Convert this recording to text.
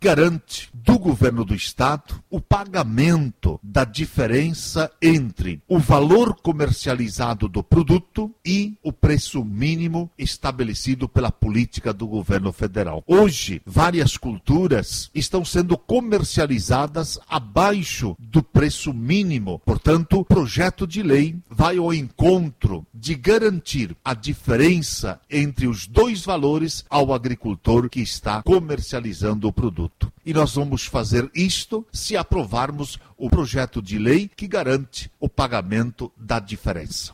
garante do governo do estado o pagamento da diferença entre o valor comercializado do produto e o preço mínimo estabelecido pela política do governo federal. Hoje, várias culturas estão sendo comercializadas abaixo do preço mínimo. Portanto, o projeto de lei vai ao encontro de garantir a diferença entre os dois valores ao agricultor que está comercializando o produto. E nós vamos fazer isto se aprovarmos o projeto de lei que garante o pagamento da diferença.